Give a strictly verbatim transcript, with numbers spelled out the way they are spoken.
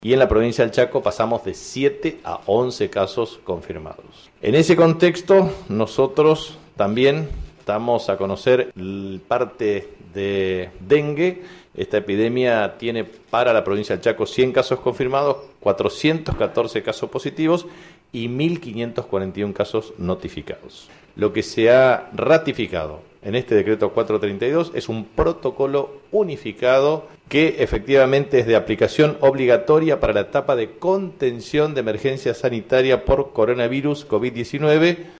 y en la provincia del Chaco pasamos de siete a once casos confirmados. En ese contexto, nosotros también damos a conocer el parte de dengue. Esta epidemia tiene para la provincia del Chaco cien casos confirmados, cuatrocientos catorce casos positivos y mil quinientos cuarenta y uno casos notificados. Lo que se ha ratificado en este decreto cuatrocientos treinta y dos es un protocolo unificado que efectivamente es de aplicación obligatoria para la etapa de contención de emergencia sanitaria por coronavirus COVID diecinueve